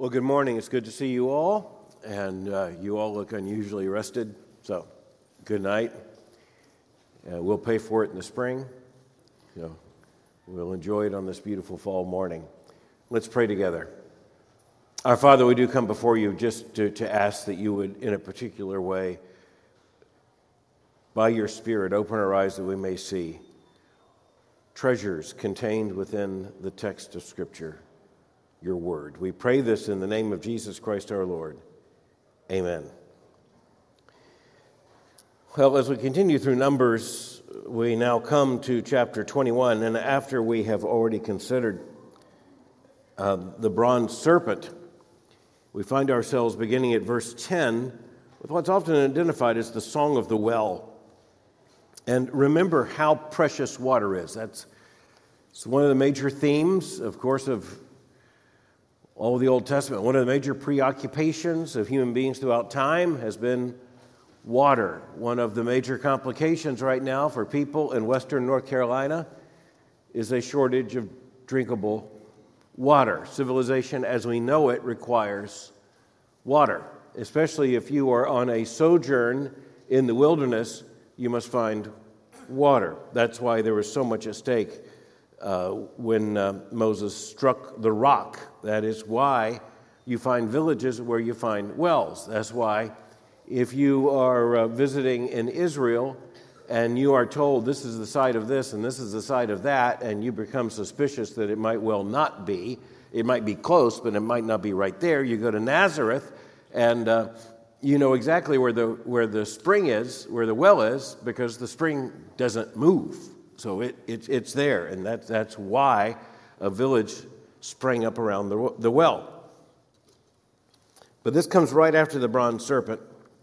Well, good morning. It's good to see you all, and you all look unusually rested, so good night. We'll pay for it in the spring, so we'll enjoy it on this beautiful fall morning. Let's pray together. Our Father, we do come before you just to ask that you would, in a particular way, by your Spirit, open our eyes that we may see treasures contained within the text of Scripture, your word. We pray this in the name of Jesus Christ our Lord. Amen. Well, as we continue through Numbers, we now come to chapter 21, and after we have already considered the bronze serpent, we find ourselves beginning at verse 10 with what's often identified as the Song of the Well. And remember how precious water is. It's one of the major themes, of course, of all of the Old Testament. One of the major preoccupations of human beings throughout time has been water. One of the major complications right now for people in western North Carolina is a shortage of drinkable water. Civilization as we know it requires water, especially if you are on a sojourn in the wilderness. You must find water. That's why there was so much at stake when Moses struck the rock. That is why you find villages where you find wells. That's why if you are visiting in Israel and you are told this is the site of this and this is the site of that, and you become suspicious that it might well not be, it might be close, but it might not be right there, you go to Nazareth and you know exactly where the spring is, where the well is, because the spring doesn't move. So it's there, and that's why a village sprang up around the well. But this comes right after the bronze serpent.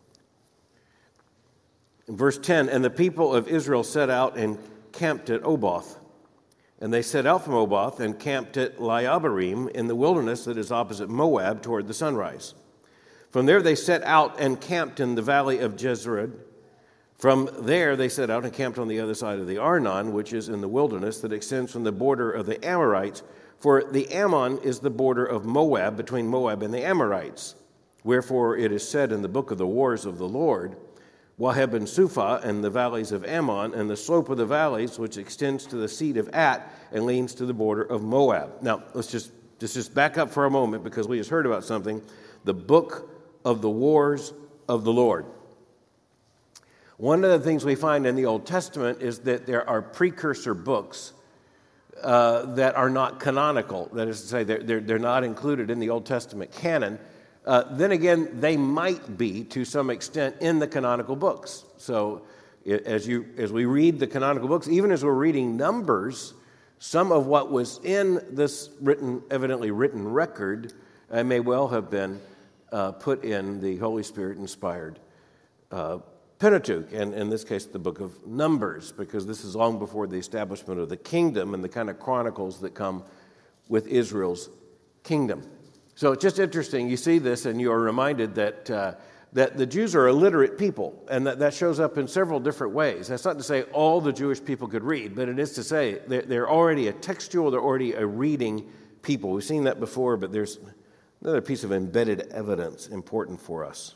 In verse 10, and the people of Israel set out and camped at Oboth. And they set out from Oboth and camped at Liabarim in the wilderness that is opposite Moab toward the sunrise. From there they set out and camped in the valley of Jezreel. From there they set out and camped on the other side of the Arnon, which is in the wilderness that extends from the border of the Amorites. For the Ammon is the border of Moab, between Moab and the Amorites. Wherefore it is said in the book of the wars of the Lord, Waheb and Suphah and the valleys of Ammon, and the slope of the valleys, which extends to the seat of At and leans to the border of Moab. Now, let's just back up for a moment, because we just heard about something. The book of the wars of the Lord. One of the things we find in the Old Testament is that there are precursor books that are not canonical. That is to say, they're not included in the Old Testament canon. Then again, they might be to some extent in the canonical books. So as we read the canonical books, even as we're reading Numbers, some of what was in this evidently written record may well have been put in the Holy Spirit-inspired Pentateuch, and in this case, the book of Numbers, because this is long before the establishment of the kingdom and the kind of chronicles that come with Israel's kingdom. So it's just interesting. You see this, and you are reminded that the Jews are a literate people, and that shows up in several different ways. That's not to say all the Jewish people could read, but it is to say they're already a textual, they're already a reading people. We've seen that before, but there's another piece of embedded evidence important for us.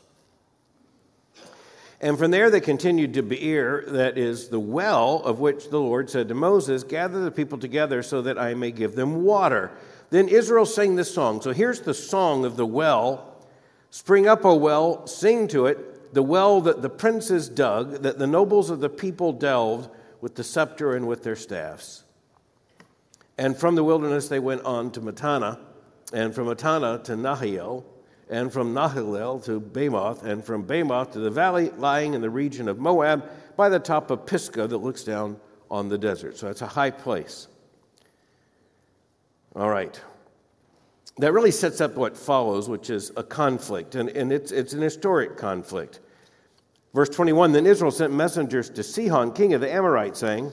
And from there they continued to Beer, that is the well of which the Lord said to Moses, gather the people together so that I may give them water. Then Israel sang this song. So here's the song of the well. Spring up, O well, sing to it, the well that the princes dug, that the nobles of the people delved with the scepter and with their staffs. And from the wilderness they went on to Mattanah, and from Mattanah to Nahiel, and from Nahilel to Bamoth, and from Bamoth to the valley lying in the region of Moab by the top of Pisgah that looks down on the desert. So it's a high place. All right. That really sets up what follows, which is a conflict, and it's an historic conflict. Verse 21, then Israel sent messengers to Sihon, king of the Amorites, saying,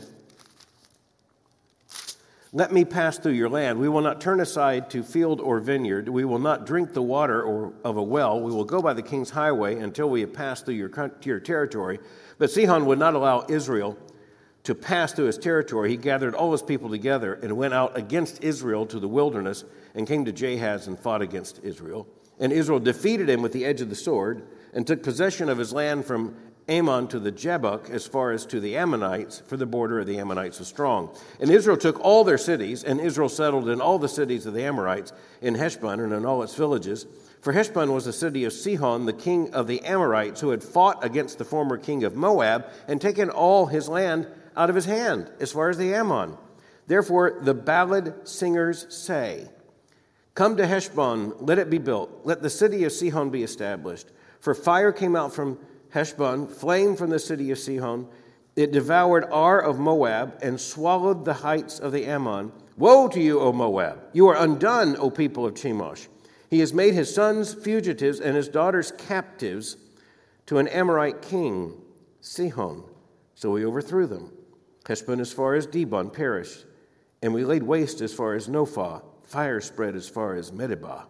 let me pass through your land. We will not turn aside to field or vineyard. We will not drink the water of a well. We will go by the king's highway until we have passed through your territory. But Sihon would not allow Israel to pass through his territory, he gathered all his people together and went out against Israel to the wilderness and came to Jahaz and fought against Israel. And Israel defeated him with the edge of the sword and took possession of his land from Ammon to the Jabbok as far as to the Ammonites, for the border of the Ammonites was strong. And Israel took all their cities, and Israel settled in all the cities of the Amorites, in Heshbon and in all its villages. For Heshbon was the city of Sihon, the king of the Amorites, who had fought against the former king of Moab and taken all his land out of his hand, as far as the Ammon. Therefore the ballad singers say, "Come to Heshbon, let it be built. Let the city of Sihon be established. For fire came out from Heshbon, flame from the city of Sihon. It devoured Ar of Moab and swallowed the heights of the Ammon. Woe to you, O Moab! You are undone, O people of Chemosh. He has made his sons fugitives and his daughters captives to an Amorite king, Sihon. So we overthrew them. Heshbon as far as Dibon perished, and we laid waste as far as Nophah. Fire spread as far as Medeba."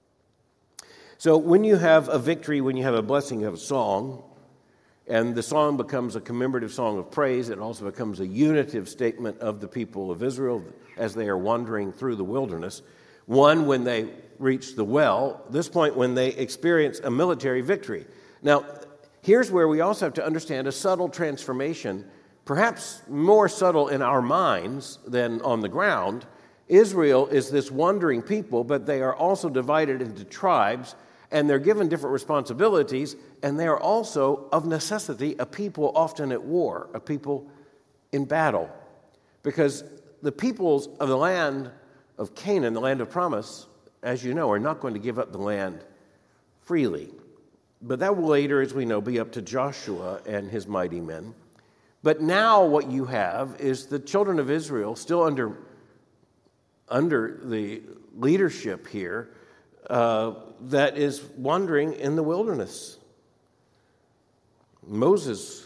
So when you have a victory, when you have a blessing, you have a song, and the song becomes a commemorative song of praise. It also becomes a unitive statement of the people of Israel as they are wandering through the wilderness. One, when they reach the well, this point when they experience a military victory. Now, here's where we also have to understand a subtle transformation, perhaps more subtle in our minds than on the ground. Israel is this wandering people, but they are also divided into tribes, and they're given different responsibilities, and they are also, of necessity, a people often at war, a people in battle. Because the peoples of the land of Canaan, the land of promise, as you know, are not going to give up the land freely. But that will later, as we know, be up to Joshua and his mighty men. But now what you have is the children of Israel still under the leadership here that is wandering in the wilderness. Moses,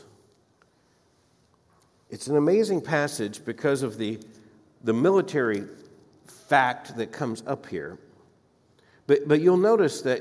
it's an amazing passage because of the military fact that comes up here. But you'll notice that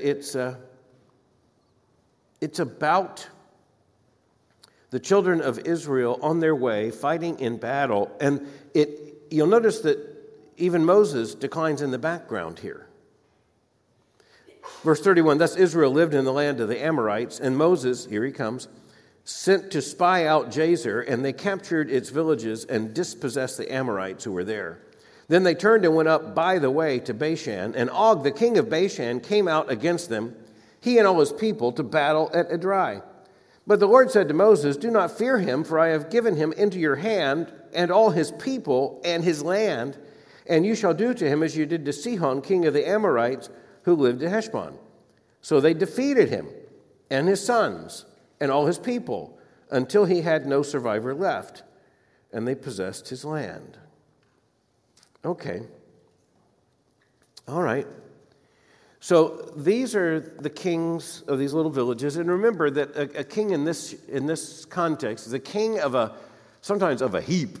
it's about the children of Israel on their way, fighting in battle. And you'll notice that even Moses declines in the background here. Verse 31, "Thus Israel lived in the land of the Amorites, and Moses," here he comes, "sent to spy out Jazer, and they captured its villages and dispossessed the Amorites who were there. Then they turned and went up by the way to Bashan, and Og, the king of Bashan, came out against them, he and all his people, to battle at Edrei. But the Lord said to Moses, 'Do not fear him, for I have given him into your hand, and all his people and his land, and you shall do to him as you did to Sihon, king of the Amorites, who lived at Heshbon.' So they defeated him and his sons and all his people until he had no survivor left, and they possessed his land." Okay. All right. So these are the kings of these little villages, and remember that a king in this context is a king sometimes of a heap,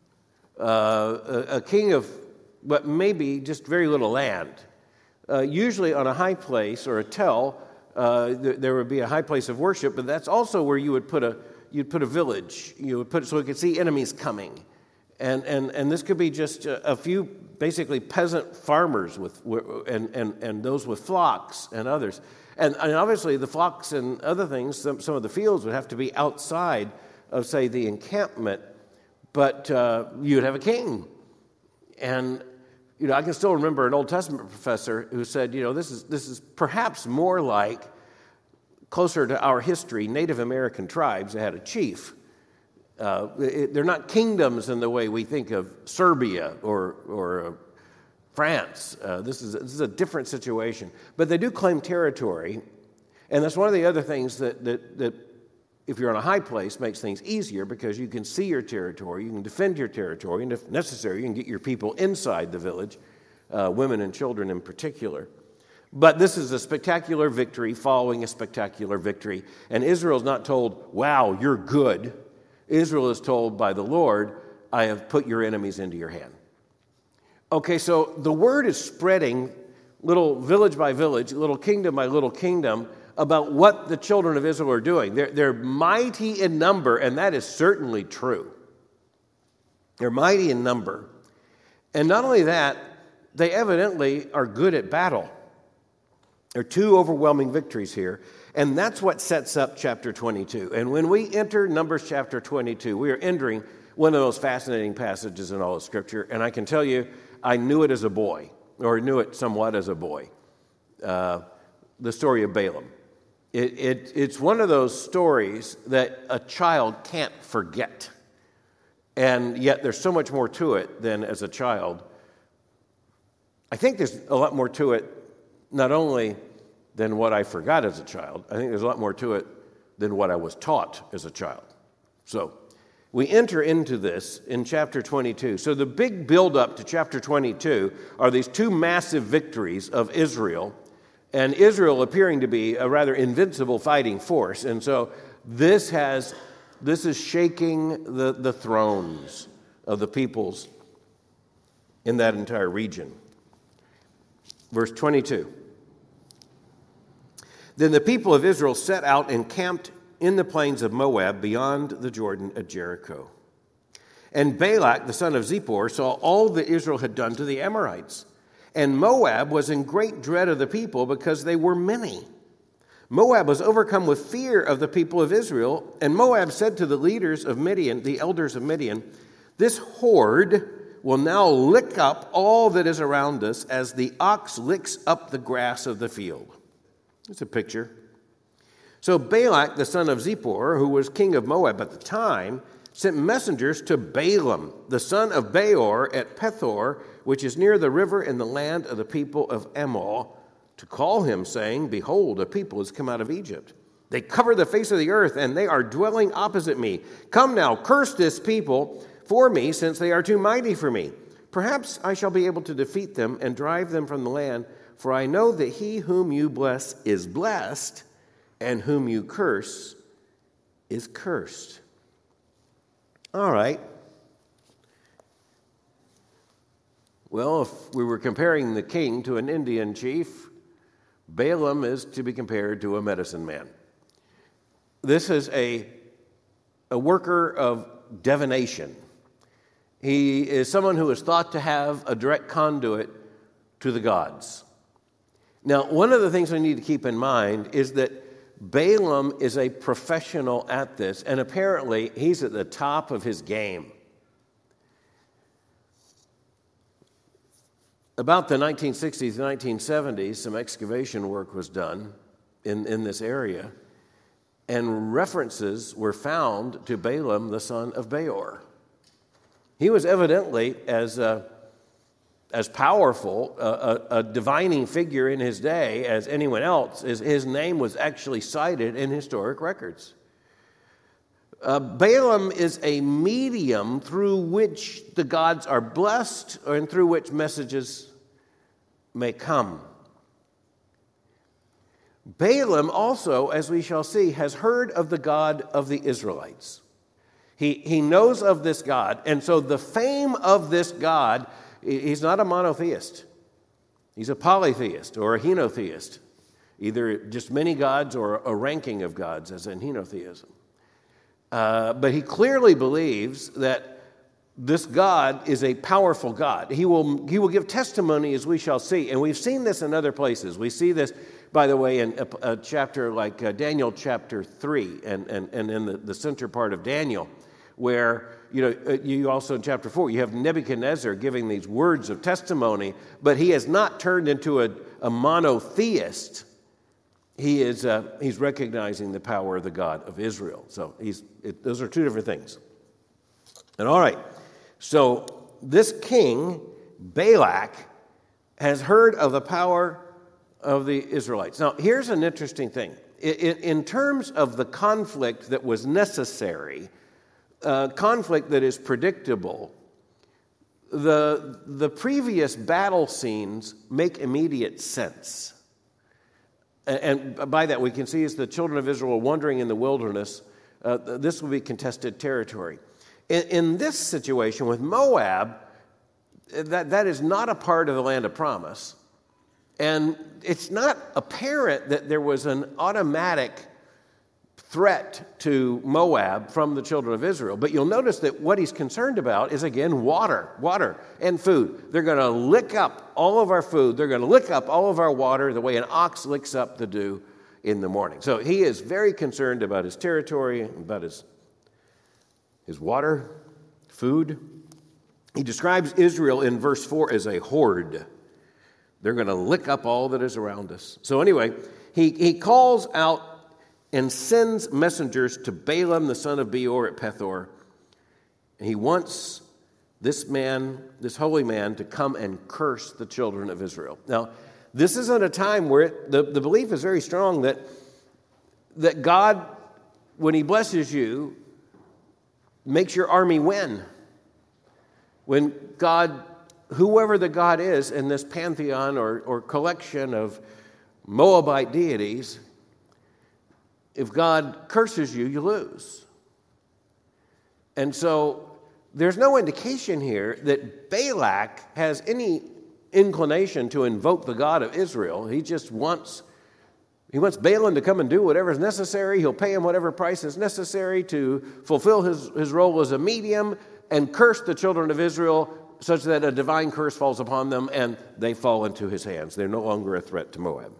a king of what may be just very little land. Usually on a high place or a tell, there would be a high place of worship, but that's also where you'd put a village. You would put it so you could see enemies coming, and this could be just a few basically peasant farmers and those with flocks and others, and obviously the flocks and other things. Some of the fields would have to be outside of, say, the encampment, but you'd have a king. And I can still remember an Old Testament professor who said, this is perhaps more like, closer to our history, Native American tribes that had a chief. They're not kingdoms in the way we think of Serbia or France. This is a different situation. But they do claim territory, and that's one of the other things that if you're on a high place, makes things easier because you can see your territory, you can defend your territory, and if necessary, you can get your people inside the village, women and children in particular. But this is a spectacular victory following a spectacular victory, and Israel's not told, "Wow, you're good." Israel is told by the Lord, "I have put your enemies into your hand." Okay, so the word is spreading, little village by village, little kingdom by little kingdom, about what the children of Israel are doing. They're mighty in number, and that is certainly true. They're mighty in number. And not only that, they evidently are good at battle. There are two overwhelming victories here, and that's what sets up chapter 22. And when we enter Numbers chapter 22, we are entering one of the most fascinating passages in all of Scripture, and I can tell you, I knew it as a boy, or knew it somewhat as a boy, the story of Balaam. It's one of those stories that a child can't forget, and yet there's so much more to it than as a child. I think there's a lot more to it, not only than what I forgot as a child. I think there's a lot more to it than what I was taught as a child. So we enter into this in chapter 22. So the big buildup to chapter 22 are these two massive victories of Israel, and Israel appearing to be a rather invincible fighting force. And so this is shaking the thrones of the peoples in that entire region. Verse 22. Then the people of Israel set out and camped in the plains of Moab beyond the Jordan at Jericho. And Balak, the son of Zippor, saw all that Israel had done to the Amorites. And Moab was in great dread of the people because they were many. Moab was overcome with fear of the people of Israel. And Moab said to the leaders of Midian, the elders of Midian, "This horde will now lick up all that is around us as the ox licks up the grass of the field." It's a picture. So Balak, the son of Zippor, who was king of Moab at the time, sent messengers to Balaam, the son of Beor, at Pethor, which is near the river in the land of the people of Ammon, to call him, saying, "Behold, a people has come out of Egypt. They cover the face of the earth, and they are dwelling opposite me. Come now, curse this people for me, since they are too mighty for me. Perhaps I shall be able to defeat them and drive them from the land, for I know that he whom you bless is blessed, and whom you curse is cursed." All right. Well, if we were comparing the king to an Indian chief, Balaam is to be compared to a medicine man. This is a worker of divination. He is someone who is thought to have a direct conduit to the gods. Now, one of the things we need to keep in mind is that Balaam is a professional at this, and apparently he's at the top of his game. About the 1960s, 1970s, some excavation work was done in this area, and references were found to Balaam, the son of Beor. He was evidently as powerful a divining figure in his day as anyone else. His name was actually cited in historic records. Balaam is a medium through which the gods are blessed and through which messages may come. Balaam also, as we shall see, has heard of the God of the Israelites. He knows of this God, and so the fame of this God, he's not a monotheist. He's a polytheist or a henotheist, either just many gods or a ranking of gods, as in henotheism. But he clearly believes that this God is a powerful God. He will give testimony, as we shall see. And we've seen this in other places. We see this, by the way, in a chapter like Daniel chapter 3 and in the center part of Daniel, where, you also in chapter 4, you have Nebuchadnezzar giving these words of testimony, but he has not turned into a monotheist. He's recognizing the power of the God of Israel. So those are two different things. And all right, so this king, Balak, has heard of the power of the Israelites. Now, here's an interesting thing. In terms of the conflict that was necessary, conflict that is predictable, the previous battle scenes make immediate sense. And by that we can see as the children of Israel wandering in the wilderness, this will be contested territory. In this situation with Moab, that is not a part of the land of promise. And it's not apparent that there was an automatic threat to Moab from the children of Israel. But you'll notice that what he's concerned about is, again, water and food. They're going to lick up all of our food. They're going to lick up all of our water the way an ox licks up the dew in the morning. So he is very concerned about his territory, about his water, food. He describes Israel in verse 4 as a horde. They're going to lick up all that is around us. So anyway, he calls out and sends messengers to Balaam, the son of Beor at Pethor. And he wants this man, this holy man, to come and curse the children of Israel. Now, this isn't a time where the belief is very strong that God, when he blesses you, makes your army win. When God, whoever the God is in this pantheon or collection of Moabite deities, if God curses you, you lose. And so there's no indication here that Balak has any inclination to invoke the God of Israel. He wants Balaam to come and do whatever is necessary. He'll pay him whatever price is necessary to fulfill his role as a medium and curse the children of Israel such that a divine curse falls upon them and they fall into his hands. They're no longer a threat to Moab.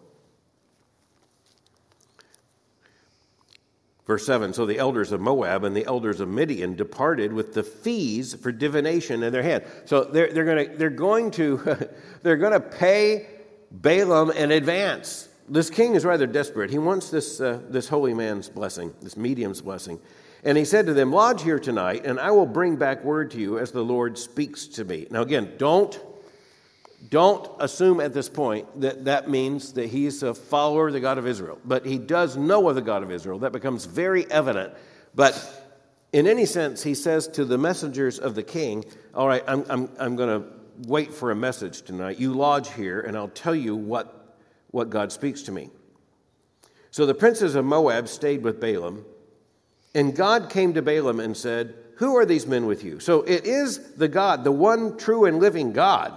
Verse 7, so the elders of Moab and the elders of Midian departed with the fees for divination in their hand. So they're going to pay Balaam in advance. This king is rather desperate. He wants this holy man's blessing, this medium's blessing. And he said to them, lodge here tonight, and I will bring back word to you as the Lord speaks to me. Now again, don't assume at this point that means that he's a follower of the God of Israel. But he does know of the God of Israel. That becomes very evident. But in any sense, he says to the messengers of the king, all right, I'm going to wait for a message tonight. You lodge here, and I'll tell you what God speaks to me. So the princes of Moab stayed with Balaam, and God came to Balaam and said, who are these men with you? So it is the God, the one true and living God.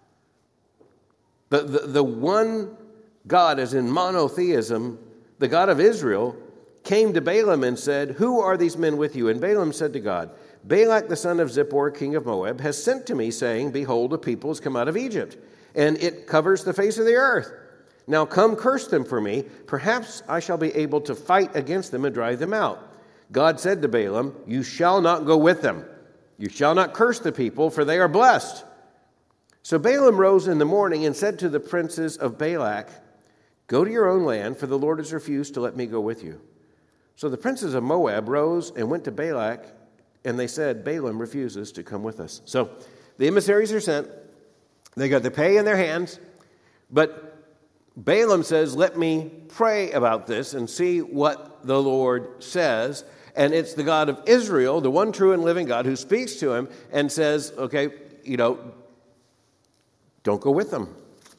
The one God, as in monotheism, the God of Israel, came to Balaam and said, who are these men with you? And Balaam said to God, Balak the son of Zippor, king of Moab, has sent to me, saying, behold, a people has come out of Egypt, and it covers the face of the earth. Now come curse them for me. Perhaps I shall be able to fight against them and drive them out. God said to Balaam, you shall not go with them. You shall not curse the people, for they are blessed. So Balaam rose in the morning and said to the princes of Balak, go to your own land, for the Lord has refused to let me go with you. So the princes of Moab rose and went to Balak, and they said, Balaam refuses to come with us. So the emissaries are sent. They got the pay in their hands. But Balaam says, let me pray about this and see what the Lord says. And it's the God of Israel, the one true and living God, who speaks to him and says, okay, don't go with them.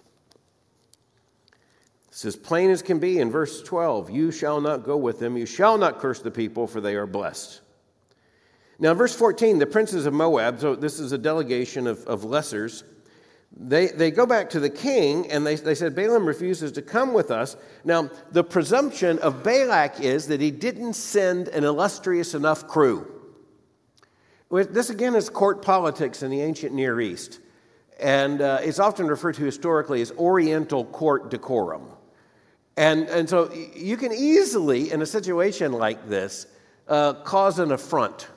It's as plain as can be in verse 12. You shall not go with them. You shall not curse the people, for they are blessed. Now, verse 14, the princes of Moab, so this is a delegation of lessers, they go back to the king, and they said, Balaam refuses to come with us. Now, the presumption of Balak is that he didn't send an illustrious enough crew. This, again, is court politics in the ancient Near East. And it's often referred to historically as Oriental court decorum. And so you can easily, in a situation like this, cause an affront.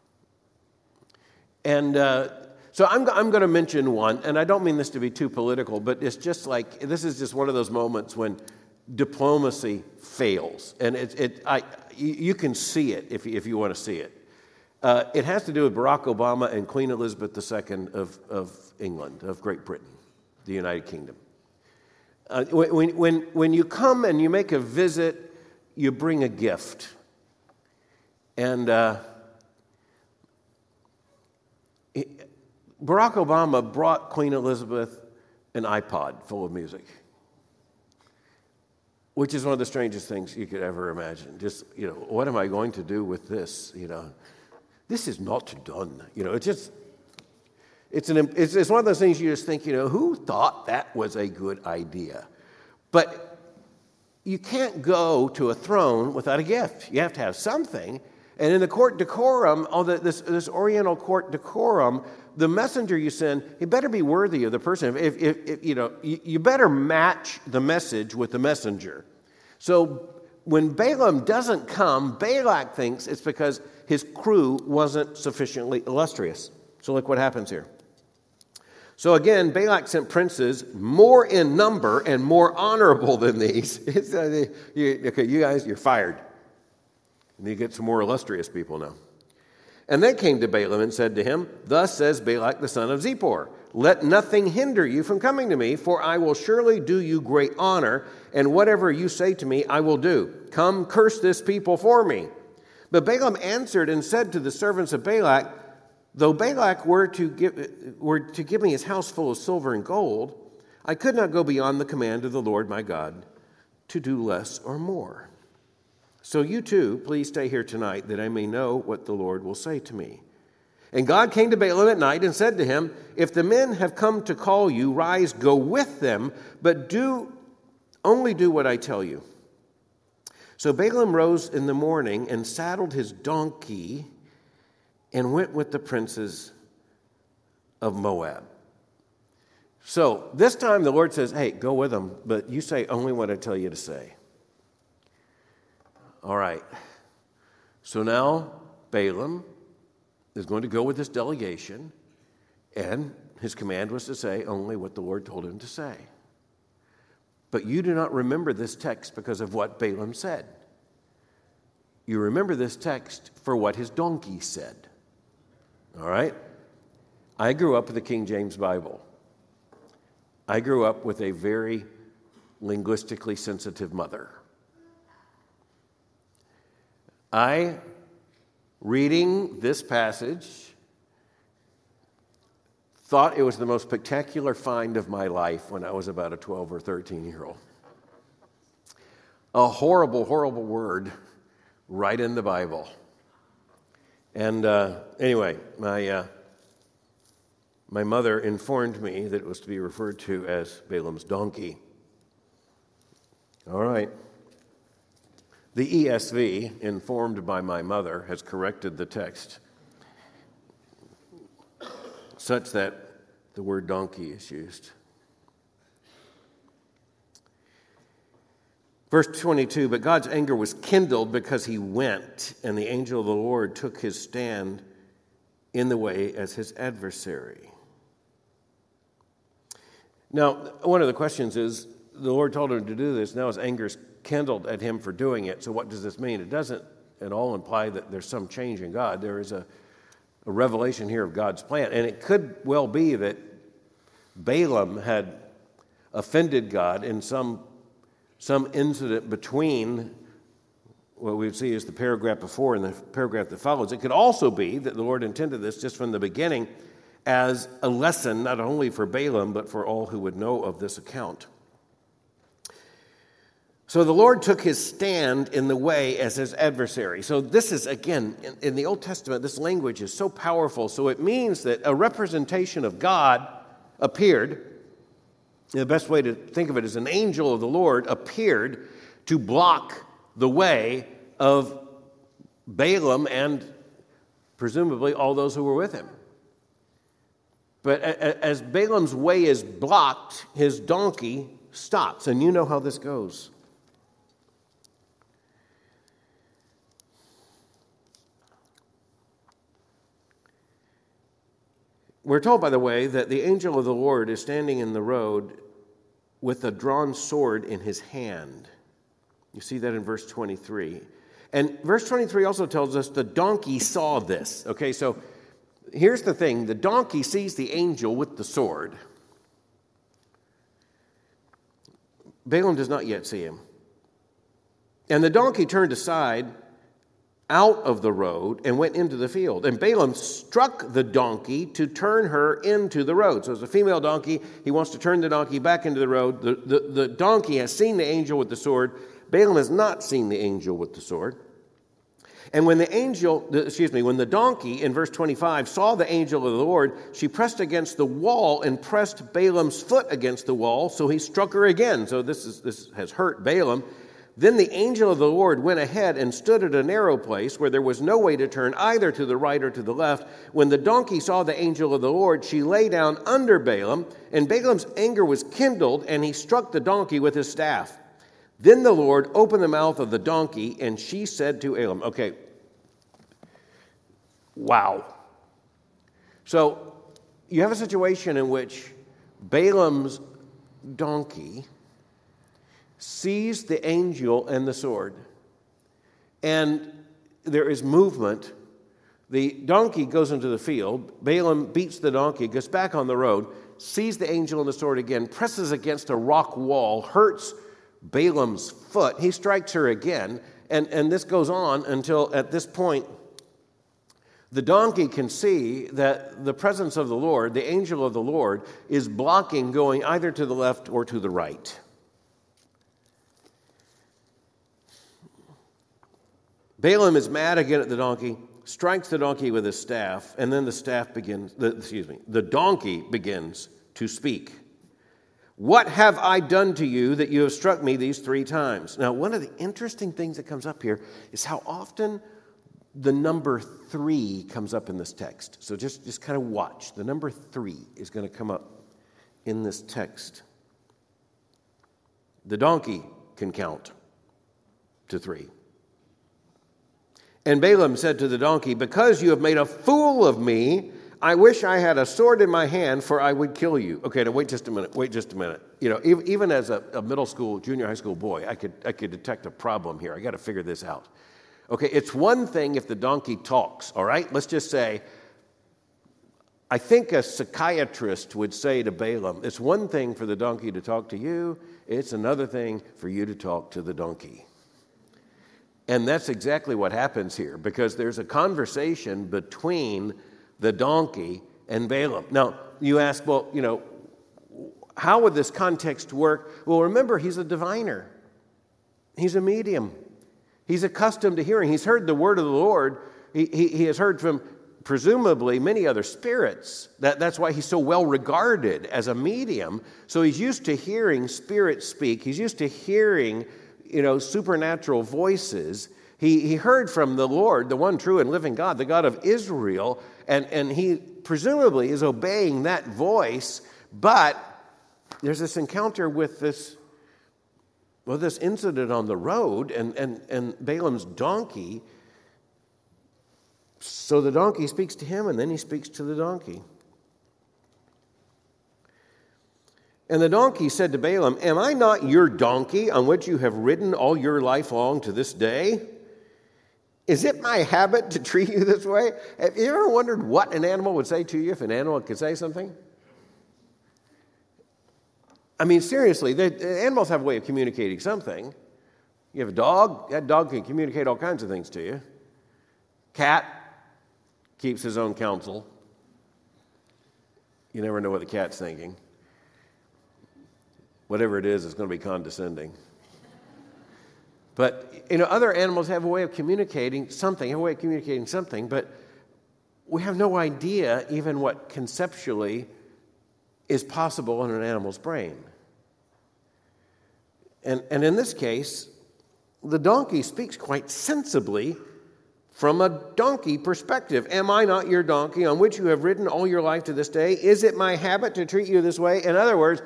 And so I'm going to mention one, and I don't mean this to be too political, but it's just like, this is just one of those moments when diplomacy fails. And you can see it if you want to see it. It has to do with Barack Obama and Queen Elizabeth II of England, of Great Britain, the United Kingdom. When you come and you make a visit, you bring a gift. And Barack Obama brought Queen Elizabeth an iPod full of music, which is one of the strangest things you could ever imagine. Just, what am I going to do with this? This is not done. It's one of those things you just think, who thought that was a good idea? But you can't go to a throne without a gift. You have to have something. And in the court decorum, this Oriental court decorum, the messenger you send, he better be worthy of the person. If you better match the message with the messenger. So when Balaam doesn't come, Balak thinks it's because his crew wasn't sufficiently illustrious. So look what happens here. So again, Balak sent princes more in number and more honorable than these. Okay, you guys, you're fired. And you get some more illustrious people now. And they came to Balaam and said to him, "Thus says Balak the son of Zippor, let nothing hinder you from coming to me, for I will surely do you great honor, and whatever you say to me I will do. Come, curse this people for me." But Balaam answered and said to the servants of Balak, "Though Balak were to give me his house full of silver and gold, I could not go beyond the command of the Lord my God to do less or more. So you too, please stay here tonight, that I may know what the Lord will say to me." And God came to Balaam at night and said to him, "If the men have come to call you, rise, go with them, but only do what I tell you." So Balaam rose in the morning and saddled his donkey and went with the princes of Moab. So this time the Lord says, "Hey, go with them, but you say only what I tell you to say." All right. So now Balaam is going to go with this delegation, and his command was to say only what the Lord told him to say. But you do not remember this text because of what Balaam said. You remember this text for what his donkey said. All right? I grew up with the King James Bible. I grew up with a very linguistically sensitive mother. Reading this passage, thought it was the most spectacular find of my life when I was about a 12 or 13-year-old. A horrible, horrible word right in the Bible. And anyway, my mother informed me that it was to be referred to as Balaam's donkey. All right. The ESV, informed by my mother, has corrected the text such that the word donkey is used. Verse 22, but God's anger was kindled because he went, and the angel of the Lord took his stand in the way as his adversary. Now, one of the questions is, the Lord told him to do this, now his anger is kindled at him for doing it. So what does this mean? It doesn't at all imply that there's some change in God. There is a revelation here of God's plan. And it could well be that Balaam had offended God in some incident between what we see as the paragraph before and the paragraph that follows. It could also be that the Lord intended this just from the beginning as a lesson, not only for Balaam, but for all who would know of this account. So the Lord took his stand in the way as his adversary. So this is, again, in the Old Testament, this language is so powerful. So it means that a representation of God appeared. The best way to think of it is an angel of the Lord appeared to block the way of Balaam and presumably all those who were with him. But as Balaam's way is blocked, his donkey stops. And you know how this goes. We're told, by the way, that the angel of the Lord is standing in the road with a drawn sword in his hand. You see that in verse 23. And verse 23 also tells us the donkey saw this. Okay, so here's the thing. The donkey sees the angel with the sword. Balaam does not yet see him. And the donkey turned aside out of the road and went into the field. And Balaam struck the donkey to turn her into the road. So it's a female donkey. He wants to turn the donkey back into the road. The donkey has seen the angel with the sword. Balaam has not seen the angel with the sword. And when the donkey, in verse 25, saw the angel of the Lord, she pressed against the wall and pressed Balaam's foot against the wall, so he struck her again. So this has hurt Balaam. Then the angel of the Lord went ahead and stood at a narrow place where there was no way to turn either to the right or to the left. When the donkey saw the angel of the Lord, she lay down under Balaam, and Balaam's anger was kindled, and he struck the donkey with his staff. Then the Lord opened the mouth of the donkey, and she said to Balaam, okay, wow. So you have a situation in which Balaam's donkey sees the angel and the sword, and there is movement. The donkey goes into the field. Balaam beats the donkey, goes back on the road, sees the angel and the sword again, presses against a rock wall, hurts Balaam's foot. He strikes her again, and this goes on until at this point the donkey can see that the presence of the Lord, the angel of the Lord, is blocking going either to the left or to the right. Balaam is mad again at the donkey, strikes the donkey with his staff, and then the donkey begins to speak. What have I done to you that you have struck me these 3 times? Now, one of the interesting things that comes up here is how often the number 3 comes up in this text. So just kind of watch. The number 3 is going to come up in this text. The donkey can count to 3. And Balaam said to the donkey, because you have made a fool of me, I wish I had a sword in my hand, for I would kill you. Okay, now wait just a minute. You know, even as a middle school, junior high school boy, I could detect a problem here. I got to figure this out. Okay, it's one thing if the donkey talks, all right? Let's just say, I think a psychiatrist would say to Balaam, it's one thing for the donkey to talk to you, it's another thing for you to talk to the donkey. And that's exactly what happens here, because there's a conversation between the donkey and Balaam. Now, you ask, well, you know, how would this context work? Well, remember, he's a diviner. He's a medium. He's accustomed to hearing. He's heard the word of the Lord. He has heard from, presumably, many other spirits. That's why he's so well regarded as a medium. So he's used to hearing spirits speak. He's used to hearing, you know, supernatural voices. He heard from the Lord, the one true and living God, the God of Israel, and he presumably is obeying that voice, but there's this encounter with this incident on the road, and Balaam's donkey. So the donkey speaks to him, and then he speaks to the donkey. And the donkey said to Balaam, am I not your donkey on which you have ridden all your life long to this day? Is it my habit to treat you this way? Have you ever wondered what an animal would say to you if an animal could say something? I mean, seriously, the animals have a way of communicating something. You have a dog, that dog can communicate all kinds of things to you. Cat keeps his own counsel. You never know what the cat's thinking. Whatever it is, it's going to be condescending. But, you know, other animals have a way of communicating something, but we have no idea even what conceptually is possible in an animal's brain. And in this case, the donkey speaks quite sensibly from a donkey perspective. Am I not your donkey on which you have ridden all your life to this day? Is it my habit to treat you this way? In other words,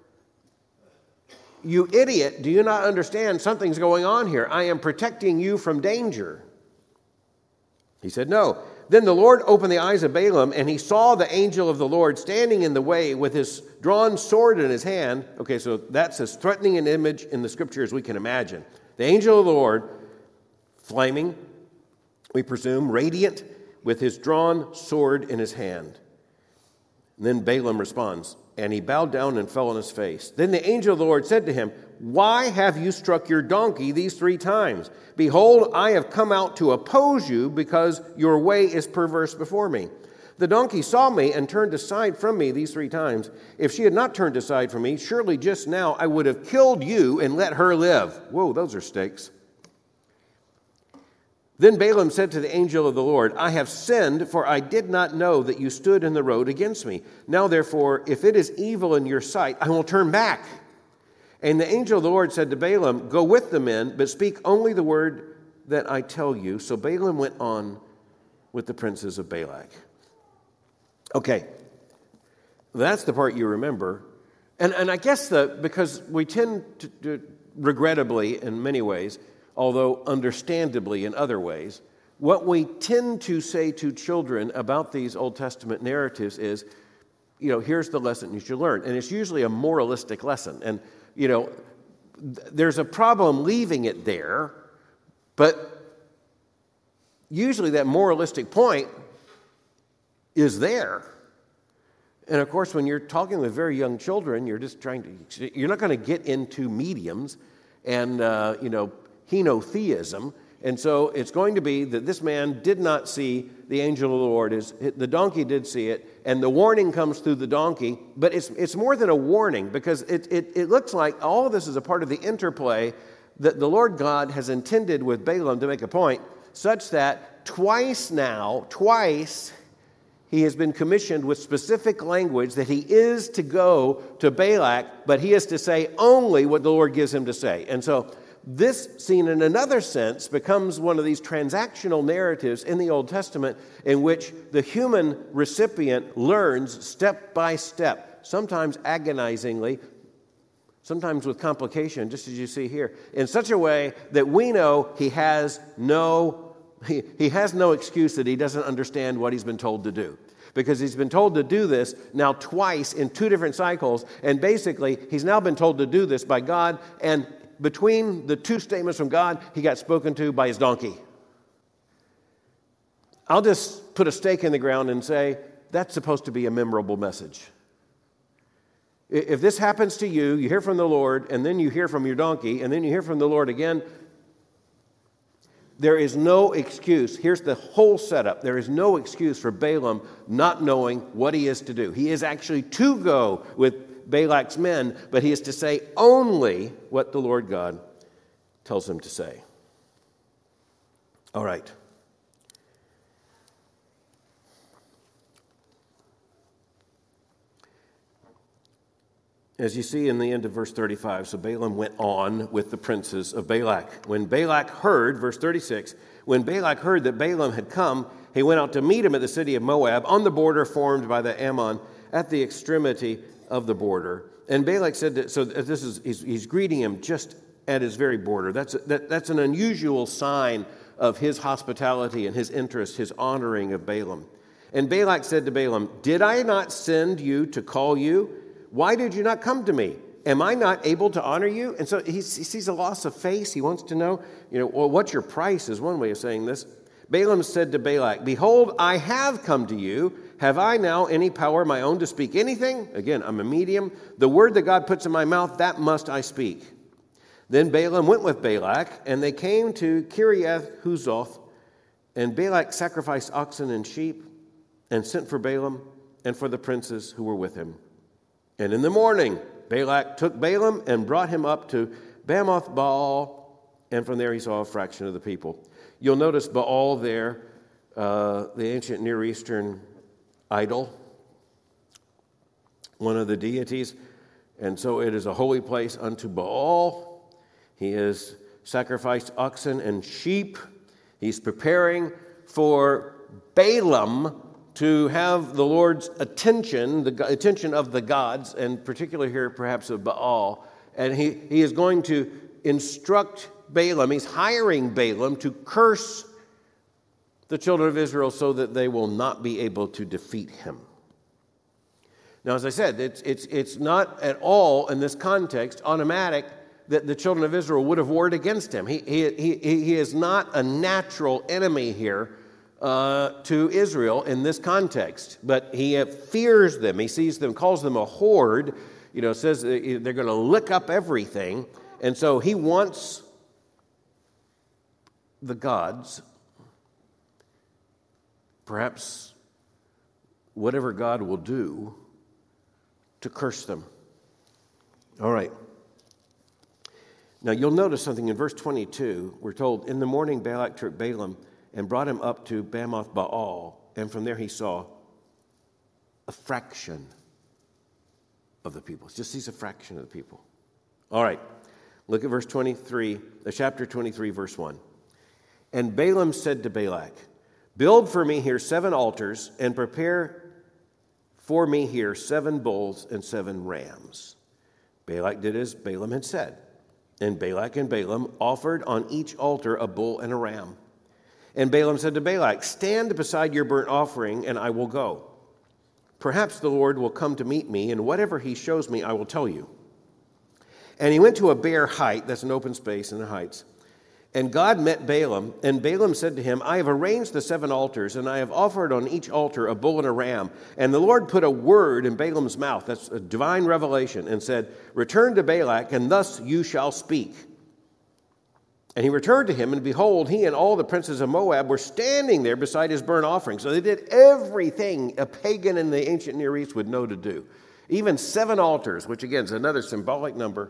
you idiot, do you not understand something's going on here? I am protecting you from danger. He said, no. Then the Lord opened the eyes of Balaam, and he saw the angel of the Lord standing in the way with his drawn sword in his hand. Okay, so that's as threatening an image in the scripture as we can imagine. The angel of the Lord, flaming, we presume, radiant, with his drawn sword in his hand. And then Balaam responds, and he bowed down and fell on his face. Then the angel of the Lord said to him, why have you struck your donkey these 3 times? Behold, I have come out to oppose you because your way is perverse before me. The donkey saw me and turned aside from me these 3 times. If she had not turned aside from me, surely just now I would have killed you and let her live. Whoa, those are stakes. Then Balaam said to the angel of the Lord, I have sinned, for I did not know that you stood in the road against me. Now, therefore, if it is evil in your sight, I will turn back And the angel of the Lord said to Balaam, go with the men, but speak only the word that I tell you. So Balaam went on with the princes of Balak. Okay, that's the part you remember. And I guess because we tend to, regrettably in many ways, although understandably in other ways, what we tend to say to children about these Old Testament narratives is, here's the lesson you should learn. And it's usually a moralistic lesson. And, there's a problem leaving it there, but usually that moralistic point is there. And of course, when you're talking with very young children, you're not going to get into mediums and, henotheism. And so it's going to be that this man did not see the angel of the Lord. The donkey did see it, and the warning comes through the donkey. But it's more than a warning, because it looks like all of this is a part of the interplay that the Lord God has intended with Balaam to make a point, such that twice he has been commissioned with specific language that he is to go to Balak, but he is to say only what the Lord gives him to say. And so this scene, in another sense, becomes one of these transactional narratives in the Old Testament in which the human recipient learns step by step, sometimes agonizingly, sometimes with complication, just as you see here, in such a way that we know he has no excuse that he doesn't understand what he's been told to do. Because he's been told to do this now twice in two different cycles, and basically he's now been told to do this by God, and between the two statements from God, he got spoken to by his donkey. I'll just put a stake in the ground and say, that's supposed to be a memorable message. If this happens to you, you hear from the Lord, and then you hear from your donkey, and then you hear from the Lord again, there is no excuse. Here's the whole setup. There is no excuse for Balaam not knowing what he is to do. He is actually to go with Balak's men, but he is to say only what the Lord God tells him to say. All right. As you see in the end of verse 35, so Balaam went on with the princes of Balak. When Balak heard, verse 36, when Balak heard that Balaam had come, he went out to meet him at the city of Moab on the border formed by the Ammon at the extremity of the border. And Balak said that, so this is, he's greeting him just at his very border. That's an unusual sign of his hospitality and his interest, his honoring of Balaam. And Balak said to Balaam, did I not send you to call you? Why did you not come to me? Am I not able to honor you? And so he sees a loss of face. He wants to know, well, what's your price is one way of saying this. Balaam said to Balak, behold, I have come to you. Have I now any power of my own to speak anything? Again, I'm a medium. The word that God puts in my mouth, that must I speak. Then Balaam went with Balak, and they came to Kiriath Huzoth, and Balak sacrificed oxen and sheep, and sent for Balaam and for the princes who were with him. And in the morning, Balak took Balaam and brought him up to Bamoth Baal, and from there he saw a fraction of the people. You'll notice Baal there, the ancient Near Eastern idol, one of the deities, and so it is a holy place unto Baal. He has sacrificed oxen and sheep. He's preparing for Balaam to have the Lord's attention, the attention of the gods, and particularly here perhaps of Baal. And he is going to instruct Balaam, he's hiring Balaam to curse the children of Israel so that they will not be able to defeat him. Now, as I said, it's not at all in this context automatic that the children of Israel would have warred against him. He is not a natural enemy here to Israel in this context, but he fears them. He sees them, calls them a horde, says they're going to lick up everything. And so he wants the gods, perhaps whatever God will do, to curse them. All right. Now you'll notice something in verse 22. We're told, in the morning Balak took Balaam and brought him up to Bamoth Baal, and from there he saw a fraction of the people. Just sees a fraction of the people. All right, look at verse 23, chapter 23, verse 1. And Balaam said to Balak, build for me here 7 altars and prepare for me here 7 bulls and 7 rams. Balak did as Balaam had said. And Balak and Balaam offered on each altar a bull and a ram. And Balaam said to Balak, stand beside your burnt offering, and I will go. Perhaps the Lord will come to meet me, and whatever he shows me, I will tell you. And he went to a bare height, that's an open space in the heights. And God met Balaam, and Balaam said to him, I have arranged the 7 altars, and I have offered on each altar a bull and a ram. And the Lord put a word in Balaam's mouth, that's a divine revelation, and said, return to Balak, and thus you shall speak. And he returned to him, and behold, he and all the princes of Moab were standing there beside his burnt offering. So they did everything a pagan in the ancient Near East would know to do. Even 7 altars, which again is another symbolic number.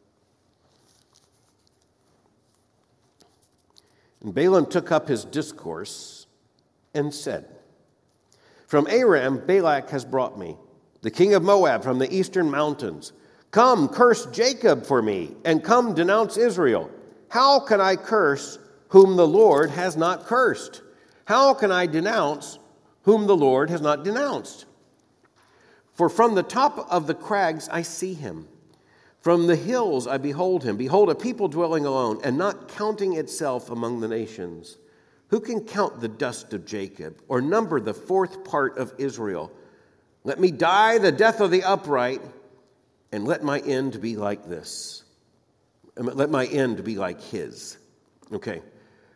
And Balaam took up his discourse and said, from Aram Balak has brought me, the king of Moab from the eastern mountains. Come, curse Jacob for me, and come denounce Israel. How can I curse whom the Lord has not cursed? How can I denounce whom the Lord has not denounced? For from the top of the crags I see him. From the hills I behold him. Behold, a people dwelling alone, and not counting itself among the nations. Who can count the dust of Jacob, or number the 4th part of Israel? Let me die the death of the upright, and let my end be like this. Let my end be like his. Okay.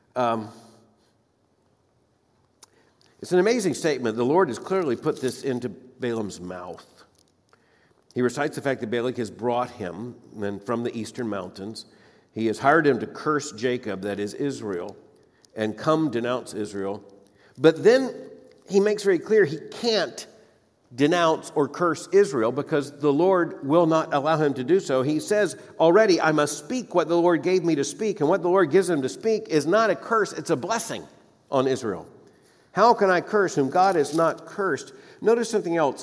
It's an amazing statement. The Lord has clearly put this into Balaam's mouth. He recites the fact that Balak has brought him from the eastern mountains. He has hired him to curse Jacob, that is Israel, and come denounce Israel. But then he makes very clear he can't denounce or curse Israel because the Lord will not allow him to do so. He says already, I must speak what the Lord gave me to speak, and what the Lord gives him to speak is not a curse, it's a blessing on Israel. How can I curse whom God has not cursed? Notice something else.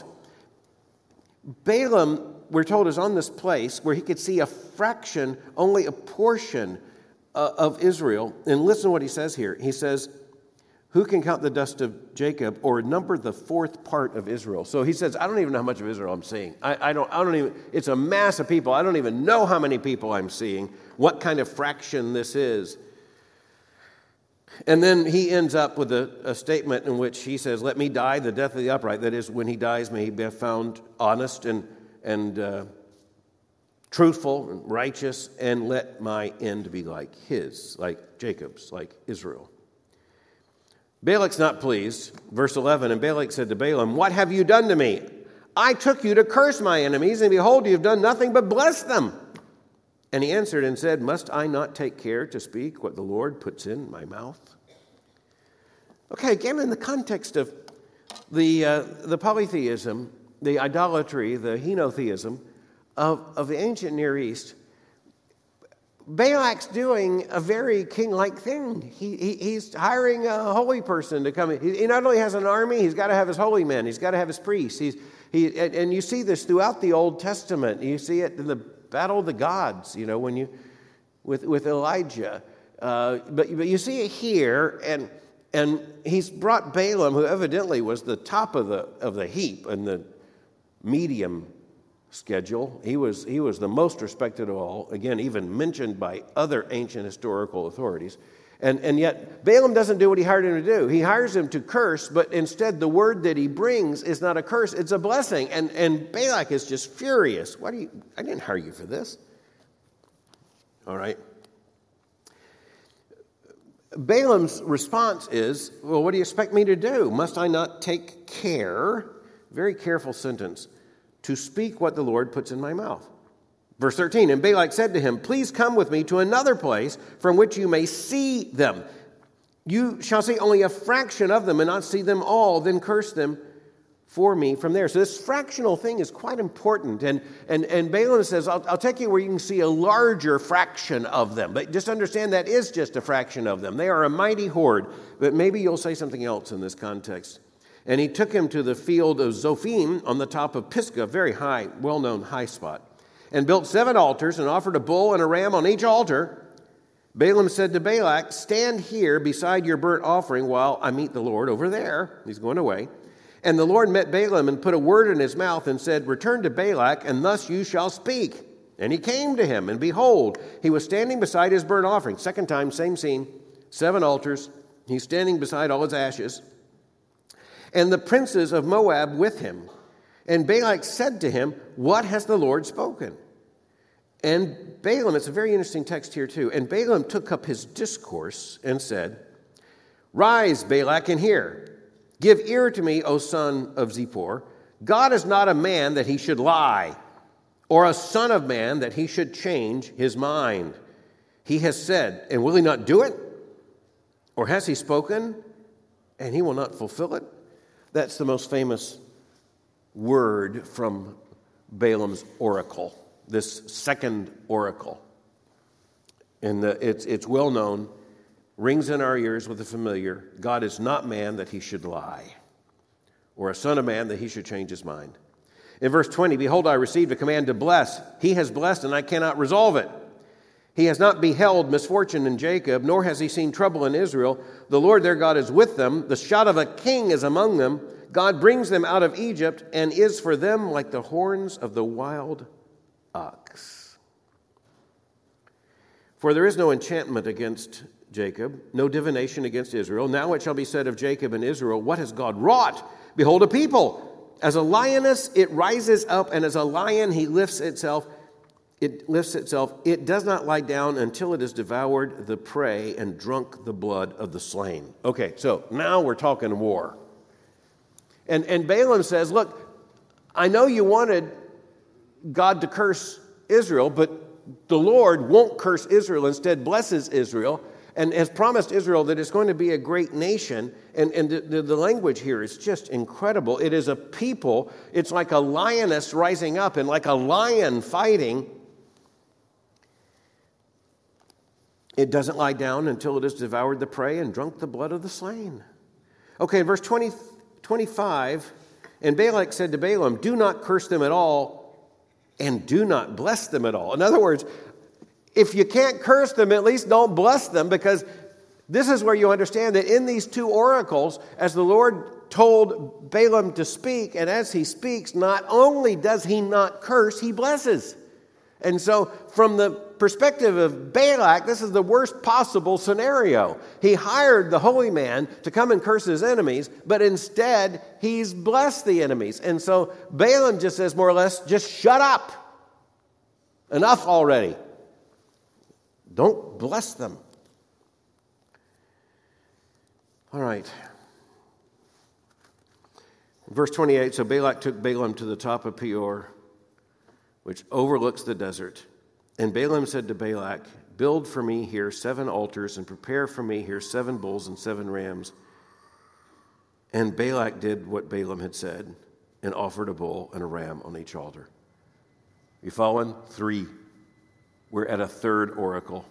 Balaam, we're told, is on this place where he could see a fraction, only a portion of Israel. And listen to what he says here. He says, who can count the dust of Jacob or number the 4th part of Israel? So he says, I don't even know how much of Israel I'm seeing. I don't even, it's a mass of people. I don't even know how many people I'm seeing, what kind of fraction this is. And then he ends up with a statement in which he says, let me die the death of the upright. That is, when he dies, may he be found honest and truthful and righteous, and let my end be like his, like Jacob's, like Israel. Balak's not pleased. Verse 11, and Balak said to Balaam, what have you done to me? I took you to curse my enemies, and behold, you have done nothing but bless them. And he answered and said, must I not take care to speak what the Lord puts in my mouth? Okay, again, in the context of the polytheism, the idolatry, the henotheism of the ancient Near East, Balak's doing a very king-like thing. He's hiring a holy person to come. He not only has an army, he's got to have his holy men. He's got to have his priests. And you see this throughout the Old Testament. You see it in the battle of the gods, when you with Elijah. But you see it here, and he's brought Balaam, who evidently was the top of the heap in the medium schedule. He was the most respected of all, again, even mentioned by other ancient historical authorities. And yet, Balaam doesn't do what he hired him to do. He hires him to curse, but instead the word that he brings is not a curse, it's a blessing. And Balak is just furious. I didn't hire you for this. All right. Balaam's response is, well, what do you expect me to do? Must I not take care, very careful sentence, to speak what the Lord puts in my mouth? Verse 13, and Balak said to him, please come with me to another place from which you may see them. You shall see only a fraction of them and not see them all, then curse them for me from there. So this fractional thing is quite important. And Balaam says, I'll take you where you can see a larger fraction of them. But just understand that is just a fraction of them. They are a mighty horde. But maybe you'll say something else in this context. And he took him to the field of Zophim on the top of Pisgah, very high, well-known high spot. and built 7 altars and offered a bull and a ram on each altar. Balaam said to Balak, stand here beside your burnt offering while I meet the Lord over there. He's going away. And the Lord met Balaam and put a word in his mouth and said, return to Balak, and thus you shall speak. And he came to him, and behold, he was standing beside his burnt offering. Second time, same scene, 7 altars. He's standing beside all his ashes. And the princes of Moab with him. And Balak said to him, what has the Lord spoken? And Balaam, it's a very interesting text here too, and Balaam took up his discourse and said, rise, Balak, and hear. Give ear to me, O son of Zippor. God is not a man that he should lie, or a son of man that he should change his mind. He has said, and will he not do it? Or has he spoken, and he will not fulfill it? That's the most famous word from Balaam's oracle. This second oracle. And it's well known, rings in our ears with the familiar. God is not man that he should lie, or a son of man that he should change his mind. In verse 20, behold, I received a command to bless. He has blessed, and I cannot resolve it. He has not beheld misfortune in Jacob, nor has he seen trouble in Israel. The Lord their God is with them. The shout of a king is among them. God brings them out of Egypt, and is for them like the horns of the wild ox. For there is no enchantment against Jacob, no divination against Israel. Now it shall be said of Jacob and Israel, what has God wrought? Behold, a people. As a lioness it rises up, and as a lion he lifts itself. It lifts itself. It does not lie down until it has devoured the prey and drunk the blood of the slain. Okay, so now we're talking war. And Balaam says, look, I know you wanted God to curse Israel, but the Lord won't curse Israel, instead blesses Israel, and has promised Israel that it's going to be a great nation. And the language here is just incredible. It is a people, it's like a lioness rising up and like a lion fighting. It doesn't lie down until it has devoured the prey and drunk the blood of the slain. Okay, in verse 25, and Balak said to Balaam, do not curse them at all, and do not bless them at all. In other words, if you can't curse them, at least don't bless them, because this is where you understand that in these 2 oracles, as the Lord told Balaam to speak, and as he speaks, not only does he not curse, he blesses. And so from the perspective of Balak, this is the worst possible scenario. He hired the holy man to come and curse his enemies, but instead he's blessed the enemies. And so Balaam just says more or less, just shut up. Enough already. Don't bless them. All right. Verse 28, so Balak took Balaam to the top of Peor, which overlooks the desert. And Balaam said to Balak, build for me here 7 altars, and prepare for me here 7 bulls and 7 rams. And Balak did what Balaam had said, and offered a bull and a ram on each altar. You following? 3. We're at a 3rd oracle.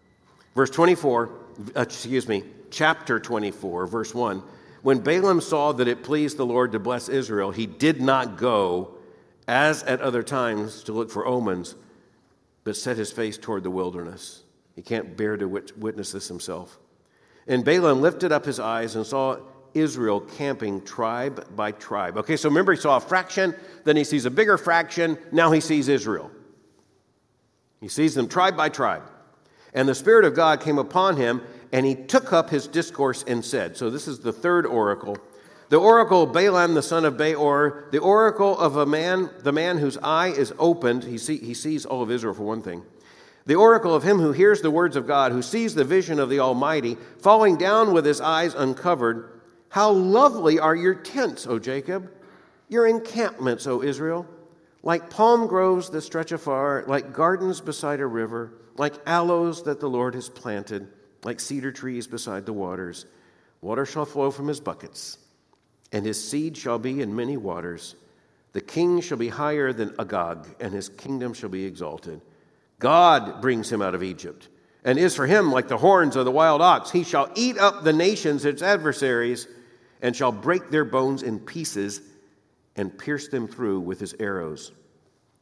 Chapter 24, verse 1. When Balaam saw that it pleased the Lord to bless Israel, he did not go, as at other times, to look for omens, but set his face toward the wilderness. He can't bear to witness this himself. And Balaam lifted up his eyes and saw Israel camping tribe by tribe. Okay, so remember he saw a fraction, then he sees a bigger fraction, now he sees Israel. He sees them tribe by tribe. And the Spirit of God came upon him, and he took up his discourse and said, so this is the 3rd oracle, the oracle of Balaam the son of Beor, the oracle of the man whose eye is opened. He sees all of Israel for one thing. The oracle of him who hears the words of God, who sees the vision of the Almighty, falling down with his eyes uncovered. How lovely are your tents, O Jacob, your encampments, O Israel, like palm groves that stretch afar, like gardens beside a river, like aloes that the Lord has planted, like cedar trees beside the waters. Water shall flow from his buckets, and his seed shall be in many waters. The king shall be higher than Agag, and his kingdom shall be exalted. God brings him out of Egypt, and is for him like the horns of the wild ox. He shall eat up the nations, its adversaries, and shall break their bones in pieces and pierce them through with his arrows.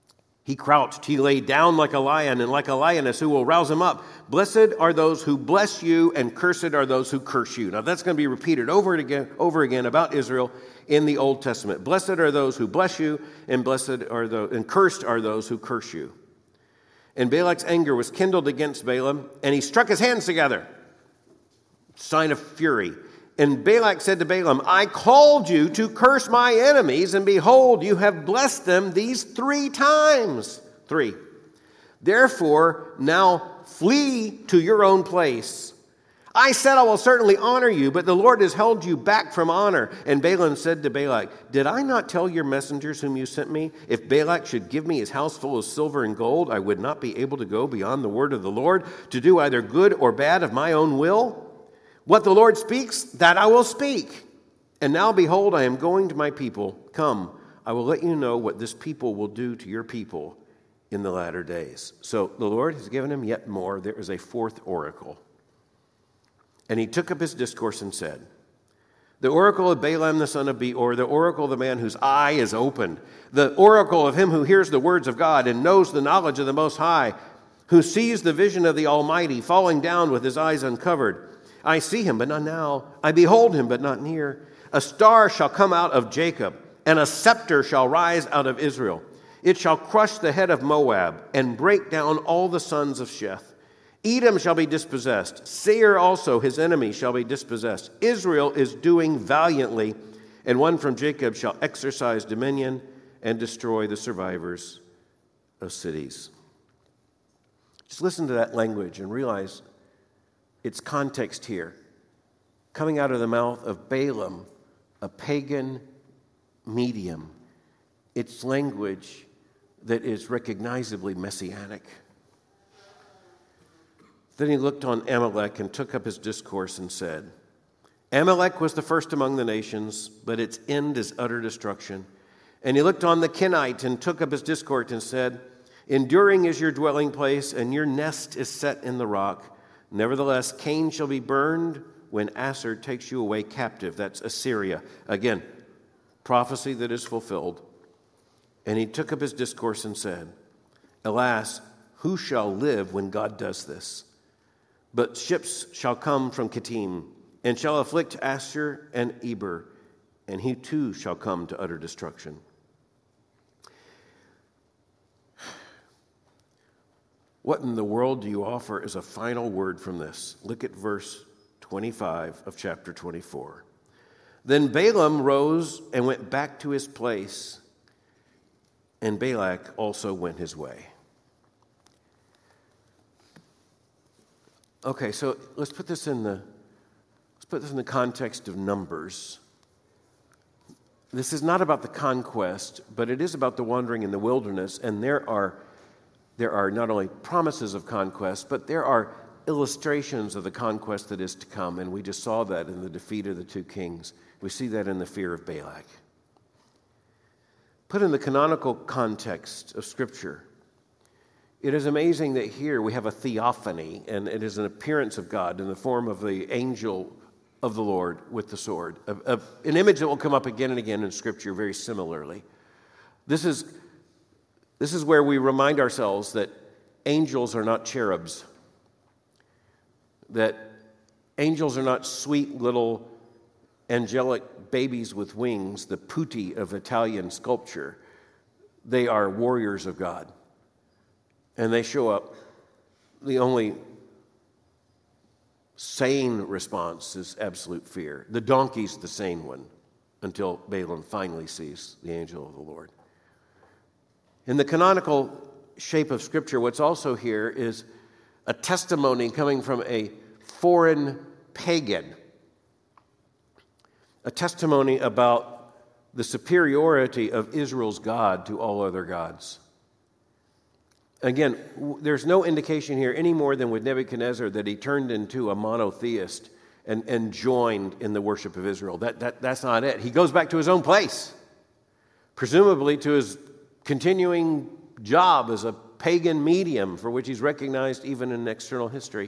He crouched, he lay down like a lion, and like a lioness, who will rouse him up? Blessed are those who bless you, and cursed are those who curse you. Now that's going to be repeated over again about Israel in the Old Testament. Blessed are those who bless you, and cursed are those who curse you. And Balak's anger was kindled against Balaam, and he struck his hands together, sign of fury. And Balak said to Balaam, I called you to curse my enemies, and behold, you have blessed them these 3 times. 3. Therefore, now flee to your own place. I said I will certainly honor you, but the Lord has held you back from honor. And Balaam said to Balak, did I not tell your messengers whom you sent me? If Balak should give me his house full of silver and gold, I would not be able to go beyond the word of the Lord to do either good or bad of my own will. What the Lord speaks, that I will speak. And now, behold, I am going to my people. Come, I will let you know what this people will do to your people in the latter days. So the Lord has given him yet more. There is a 4th oracle. And he took up his discourse and said, the oracle of Balaam the son of Beor, the oracle of the man whose eye is opened, the oracle of him who hears the words of God and knows the knowledge of the Most High, who sees the vision of the Almighty, falling down with his eyes uncovered. I see him, but not now. I behold him, but not near. A star shall come out of Jacob, and a scepter shall rise out of Israel. It shall crush the head of Moab, and break down all the sons of Sheth. Edom shall be dispossessed. Seir also, his enemy, shall be dispossessed. Israel is doing valiantly, and one from Jacob shall exercise dominion and destroy the survivors of cities. Just listen to that language and realize its context here. Coming out of the mouth of Balaam, a pagan medium. It's language that is recognizably messianic. Then he looked on Amalek and took up his discourse and said, Amalek was the first among the nations, but its end is utter destruction. And he looked on the Kenite and took up his discourse and said, enduring is your dwelling place, and your nest is set in the rock. Nevertheless, Cain shall be burned when Assur takes you away captive. That's Assyria. Again, prophecy that is fulfilled. And he took up his discourse and said, alas, who shall live when God does this? But ships shall come from Kittim, and shall afflict Assur and Eber, and he too shall come to utter destruction. What in the world do you offer as a final word from this? Look at verse 25 of chapter 24. Then Balaam rose and went back to his place, and Balak also went his way. Okay, so let's put this in the context of Numbers. This is not about the conquest, but it is about the wandering in the wilderness, and there are not only promises of conquest, but there are illustrations of the conquest that is to come, and we just saw that in the defeat of the 2 kings. We see that in the fear of Balak. Put in the canonical context of Scripture, it is amazing that here we have a theophany, and it is an appearance of God in the form of the angel of the Lord with the sword, an image that will come up again and again in Scripture very similarly. This is where we remind ourselves that angels are not cherubs, that angels are not sweet little angelic babies with wings, the putti of Italian sculpture. They are warriors of God. And they show up. The only sane response is absolute fear. The donkey's the sane one until Balaam finally sees the angel of the Lord. In the canonical shape of Scripture, what's also here is a testimony coming from a foreign pagan, a testimony about the superiority of Israel's God to all other gods. Again, there's no indication here any more than with Nebuchadnezzar that he turned into a monotheist and joined in the worship of Israel. That's not it. He goes back to his own place, presumably to his continuing job as a pagan medium for which he's recognized even in external history.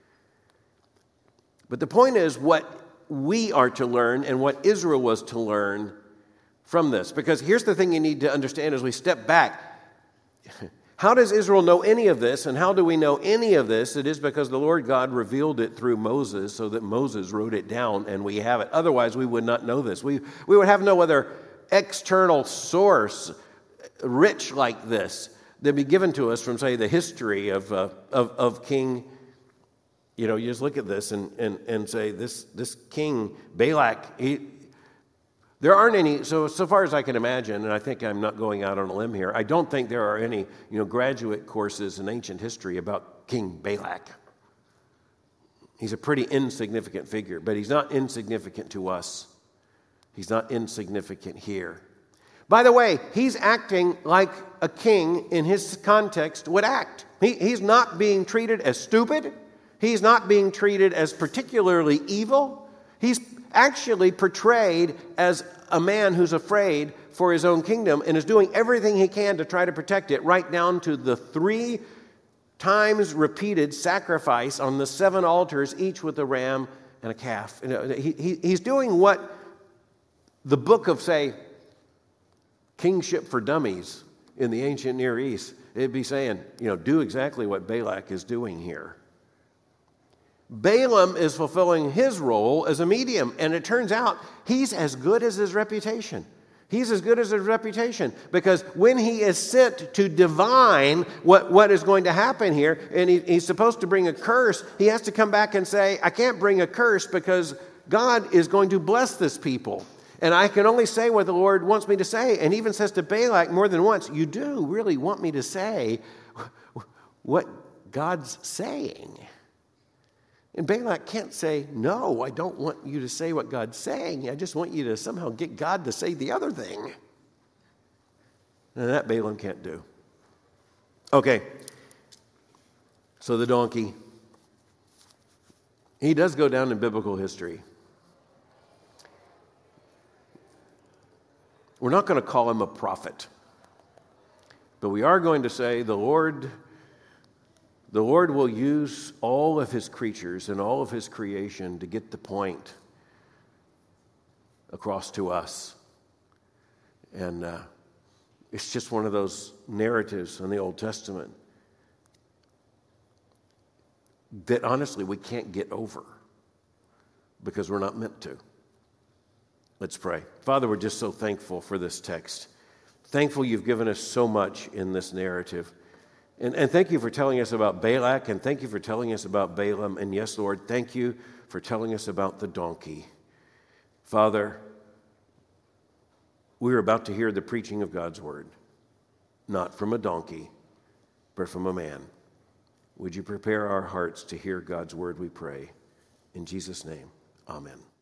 But the point is what we are to learn and what Israel was to learn from this. Because here's the thing you need to understand as we step back. How does Israel know any of this? And how do we know any of this? It is because the Lord God revealed it through Moses so that Moses wrote it down and we have it. Otherwise, we would not know this. We would have no other external source rich like this that'd be given to us from, say, the history of King. You know, you just look at this and say, this King Balak, there aren't any, so far as I can imagine, and I think I'm not going out on a limb here, I don't think there are any, graduate courses in ancient history about King Balak. He's a pretty insignificant figure, but he's not insignificant to us. He's not insignificant here. By the way, he's acting like a king in his context would act. He's not being treated as stupid. He's not being treated as particularly evil. He's actually portrayed as a man who's afraid for his own kingdom and is doing everything he can to try to protect it, right down to the 3 times repeated sacrifice on the 7 altars, each with a ram and a calf. He's doing what the book of, say, Kingship for Dummies in the ancient Near East, it'd be saying, do exactly what Balak is doing here. Balaam is fulfilling his role as a medium, and it turns out he's as good as his reputation. He's as good as his reputation, because when he is sent to divine what is going to happen here, and he's supposed to bring a curse, he has to come back and say, I can't bring a curse because God is going to bless this people. And I can only say what the Lord wants me to say. And he even says to Balak more than once, you do really want me to say what God's saying. And Balak can't say, no, I don't want you to say what God's saying. I just want you to somehow get God to say the other thing. And that Balaam can't do. Okay, so the donkey. He does go down in biblical history. We're not going to call him a prophet, but we are going to say the Lord will use all of his creatures and all of his creation to get the point across to us. And it's just one of those narratives in the Old Testament that honestly we can't get over because we're not meant to. Let's pray. Father, we're just so thankful for this text. Thankful you've given us so much in this narrative. And thank you for telling us about Balak, and thank you for telling us about Balaam. And yes, Lord, thank you for telling us about the donkey. Father, we're about to hear the preaching of God's word, not from a donkey, but from a man. Would you prepare our hearts to hear God's word, we pray. In Jesus' name, amen.